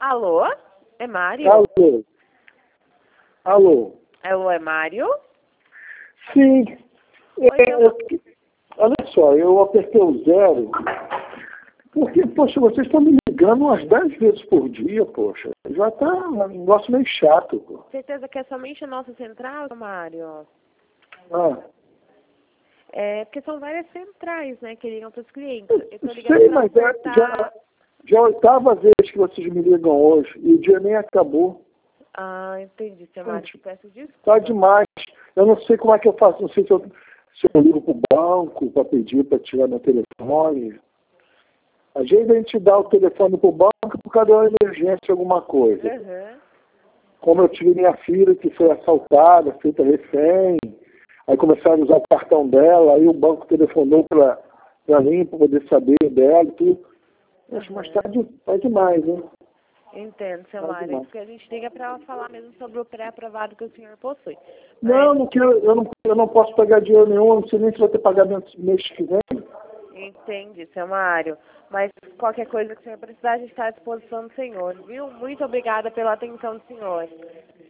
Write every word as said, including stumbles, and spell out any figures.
Alô? É Mário? Alô? Alô? Alô, é Mário? Sim. Oi, É, eu, olha só, eu apertei o zero, porque, poxa, vocês estão me ligando umas dez vezes por dia, poxa. Já tá um negócio meio chato, pô. Certeza que é somente a nossa central, Mário? Ah, É, porque são várias centrais, né, que ligam para os clientes. Eu tô ligando sei, pra mas é, acertar- já, já é a oitava vez que vocês me ligam hoje, e o dia nem acabou. Ah, entendi, seu Mário. Gente, Peço desculpa. tá demais. Eu não sei como é que eu faço, não sei se eu, se eu ligo pro banco para pedir para tirar meu telefone. Às vezes a gente dá o telefone pro banco por causa de uma emergência, alguma coisa. Uhum. Como eu tive minha filha que foi assaltada, feita refém, aí começaram a usar o cartão dela, aí o banco telefonou para mim para poder saber dela e tudo. Acho mais tarde tá demais, hein? Entendo, seu Tá Mário. É demais. porque a gente liga para falar mesmo sobre o pré-aprovado que o senhor possui. Não, não quero, eu, não, eu não posso pagar dinheiro nenhum, eu não sei nem se vai ter pagamento mês que vem. Entendi, seu Mário. Mas qualquer coisa que o senhor precisar, a gente está à disposição do senhor, viu? Muito obrigada pela atenção do senhor.